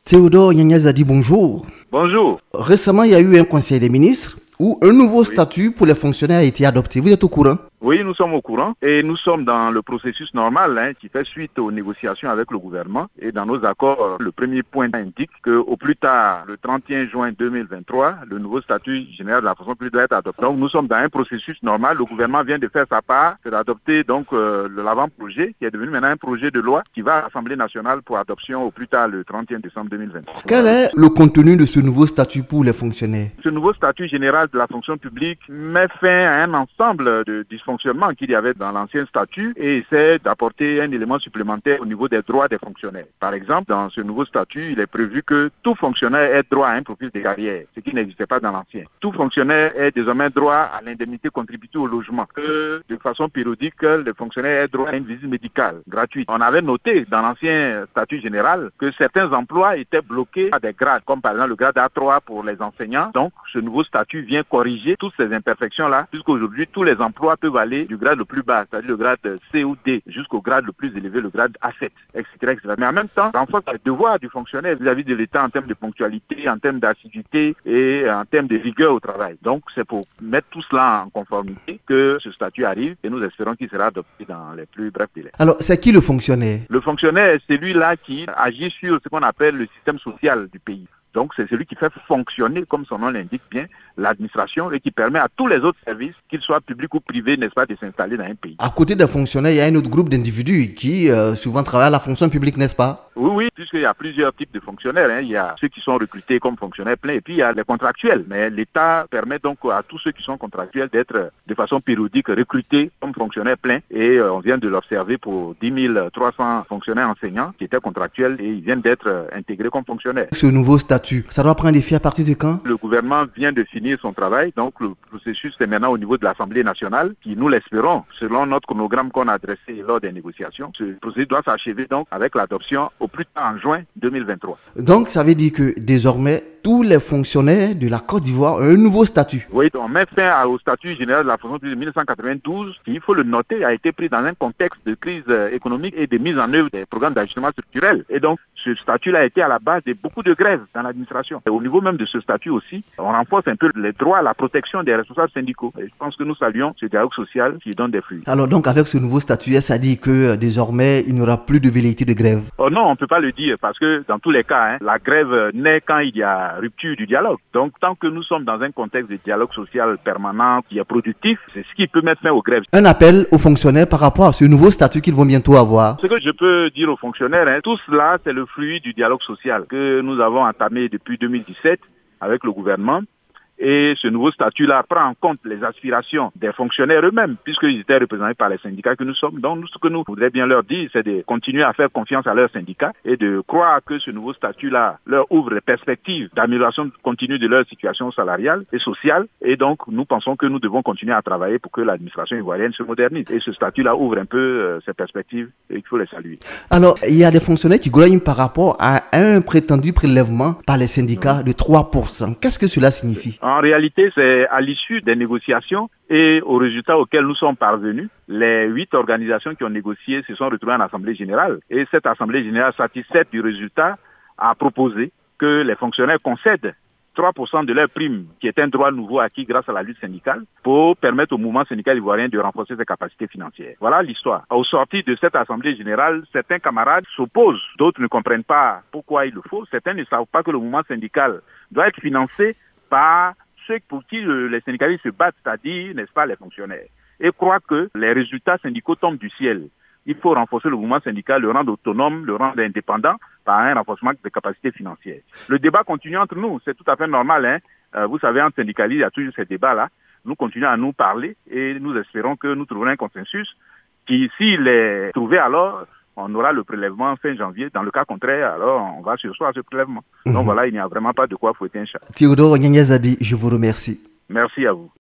Théodore Nyanyaza dit bonjour. Bonjour. Récemment, il y a eu un conseil des ministres où un nouveau statut pour les fonctionnaires a été adopté. Vous êtes au courant? Oui, nous sommes au courant et nous sommes dans le processus normal qui fait suite aux négociations avec le gouvernement. Et dans nos accords, le premier point indique qu'au plus tard, le 31 juin 2023, le nouveau statut général de la fonction publique doit être adopté. Donc nous sommes dans un processus normal. Le gouvernement vient de faire sa part, c'est d'adopter donc l'avant-projet qui est devenu maintenant un projet de loi qui va à l'Assemblée nationale pour adoption au plus tard le 31 décembre 2023. Quel est le contenu de ce nouveau statut pour les fonctionnaires? Ce nouveau statut général de la fonction publique met fin à un ensemble de dysfonctionnements qu'il y avait dans l'ancien statut et essaie d'apporter un élément supplémentaire au niveau des droits des fonctionnaires. Par exemple, dans ce nouveau statut, il est prévu que tout fonctionnaire ait droit à un profil de carrière, ce qui n'existait pas dans l'ancien. Tout fonctionnaire ait désormais droit à l'indemnité contributive au logement. Que de façon périodique, les fonctionnaires aient droit à une visite médicale gratuite. On avait noté dans l'ancien statut général que certains emplois étaient bloqués à des grades, comme par exemple le grade A3 pour les enseignants. Donc, ce nouveau statut vient corriger toutes ces imperfections-là, puisqu'aujourd'hui, tous les emplois peuvent aller du grade le plus bas, c'est-à-dire le grade C ou D, jusqu'au grade le plus élevé, le grade A7, etc., etc. Mais en même temps, renforce le devoir du fonctionnaire vis-à-vis de l'État en termes de ponctualité, en termes d'assiduité et en termes de rigueur au travail. Donc, c'est pour mettre tout cela en conformité que ce statut arrive et nous espérons qu'il sera adopté dans les plus brefs délais. Alors, c'est qui le fonctionnaire? Le fonctionnaire, c'est celui-là qui agit sur ce qu'on appelle le système social du pays. Donc, c'est celui qui fait fonctionner, comme son nom l'indique bien, l'administration et qui permet à tous les autres services, qu'ils soient publics ou privés, n'est-ce pas, de s'installer dans un pays. À côté des fonctionnaires, il y a un autre groupe d'individus qui souvent travaillent à la fonction publique, n'est-ce pas? Oui, puisqu'il y a plusieurs types de fonctionnaires. Il y a ceux qui sont recrutés comme fonctionnaires pleins et puis il y a les contractuels. Mais l'État permet donc à tous ceux qui sont contractuels d'être de façon périodique recrutés comme fonctionnaires pleins. Et on vient de l'observer pour 10 300 fonctionnaires enseignants qui étaient contractuels et ils viennent d'être intégrés comme fonctionnaires. Ce nouveau statut, ça doit prendre effet à partir de quand? Le gouvernement vient de finir son travail. Donc le processus est maintenant au niveau de l'Assemblée nationale qui, nous l'espérons, selon notre chronogramme qu'on a dressé lors des négociations, ce processus doit s'achever donc avec l'adoption au plus tard en juin 2023. Donc, ça veut dire que désormais, tous les fonctionnaires de la Côte d'Ivoire ont un nouveau statut. Oui, on met fin au statut général de la fonction publique de 1992, qui, il faut le noter, a été pris dans un contexte de crise économique et de mise en œuvre des programmes d'ajustement structurel. Et donc, ce statut-là a été à la base de beaucoup de grèves dans l'administration. Et au niveau même de ce statut aussi, on renforce un peu les droits à la protection des responsables syndicaux. Et je pense que nous saluons ce dialogue social qui donne des fruits. Alors donc, avec ce nouveau statut, ça dit que désormais, il n'y aura plus de velléité de grève? Oh non, on ne peut pas le dire parce que dans tous les cas, la grève naît quand il y a rupture du dialogue. Donc, tant que nous sommes dans un contexte de dialogue social permanent qui est productif, c'est ce qui peut mettre fin aux grèves. Un appel aux fonctionnaires par rapport à ce nouveau statut qu'ils vont bientôt avoir. Ce que je peux dire aux fonctionnaires, tout cela, c'est le fruit du dialogue social que nous avons entamé depuis 2017 avec le gouvernement. Et ce nouveau statut-là prend en compte les aspirations des fonctionnaires eux-mêmes, puisqu'ils étaient représentés par les syndicats que nous sommes. Donc, ce que nous voudrions bien leur dire, c'est de continuer à faire confiance à leurs syndicats et de croire que ce nouveau statut-là leur ouvre des perspectives d'amélioration continue de leur situation salariale et sociale. Et donc, nous pensons que nous devons continuer à travailler pour que l'administration ivoirienne se modernise. Et ce statut-là ouvre un peu ces perspectives et il faut les saluer. Alors, il y a des fonctionnaires qui grognent par rapport à un prétendu prélèvement par les syndicats de 3%. Qu'est-ce que cela signifie? En réalité, c'est à l'issue des négociations et aux résultats auxquels nous sommes parvenus. Les 8 organisations qui ont négocié se sont retrouvées en Assemblée générale. Et cette Assemblée générale satisfaite du résultat a proposé que les fonctionnaires concèdent 3% de leur prime, qui est un droit nouveau acquis grâce à la lutte syndicale, pour permettre au mouvement syndical ivoirien de renforcer ses capacités financières. Voilà l'histoire. Au sortir de cette Assemblée générale, certains camarades s'opposent, d'autres ne comprennent pas pourquoi il le faut. Certains ne savent pas que le mouvement syndical doit être financé par ceux pour qui les syndicalistes se battent, c'est-à-dire, n'est-ce pas, les fonctionnaires, et croient que les résultats syndicaux tombent du ciel. Il faut renforcer le mouvement syndical, le rendre autonome, le rendre indépendant par un renforcement des capacités financières. Le débat continue entre nous, c'est tout à fait normal. Vous savez, en syndicalisme, il y a toujours ces débats-là. Nous continuons à nous parler et nous espérons que nous trouverons un consensus qui, s'il est trouvé alors, on aura le prélèvement fin janvier. Dans le cas contraire, alors on va sursoir à ce prélèvement. Donc voilà, il n'y a vraiment pas de quoi fouetter un chat. Théodore Nyanyaza dit, je vous remercie. Merci à vous.